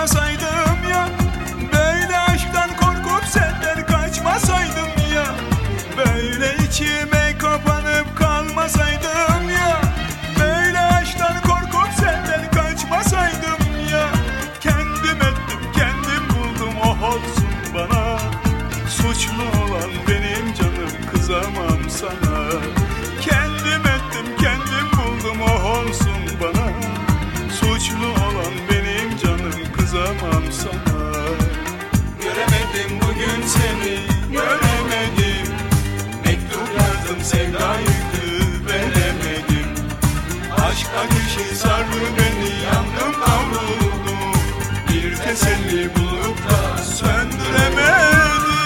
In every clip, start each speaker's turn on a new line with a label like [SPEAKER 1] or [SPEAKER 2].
[SPEAKER 1] kaçmasaydım ya, böyle aşktan korkup senden kaçmasaydım ya, böyle içime kapanıp kalmasaydım ya, böyle aşktan korkup senden kaçmasaydım ya, kendim ettim kendim buldum oh olsun bana, suçlu olan benim canım kızamam sana, kendim ettim kendim buldum oh olsun bana, suçlu olan benim canım kızamam sana. Göremedim bugün seni, göremedim, mektup yazdım sevda yüklü veremedim, aşk ateşi sardı beni yandım kavruldum, bir teselli bulup da söndüremedim.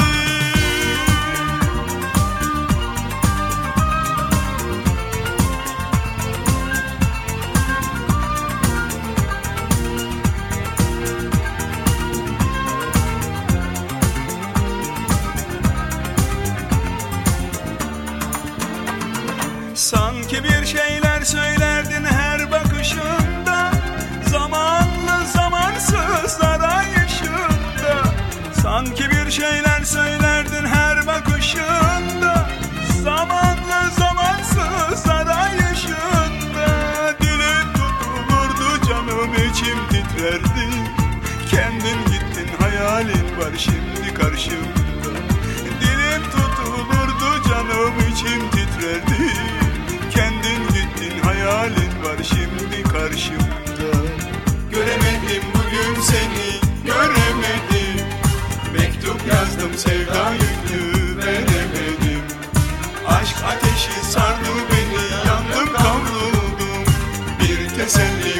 [SPEAKER 1] Sanki bir şeyler söylerdin her bakışında, zamanlı zamansız arayışında. Sanki bir şeyler söylerdin her bakışında, zamanlı zamansız arayışında. Dilim tutulurdu canım içim titrerdi, kendin gittin hayalin var şimdi karşımda. Dilim tutulurdu canım içim titrerdi, kendin gittin hayalin var şimdi karşımda. Göremedim bugün seni, göremedim, mektup yazdım sevda yüklü veremedim, aşk ateşi sardı beni yandım kavruldum, bir teselli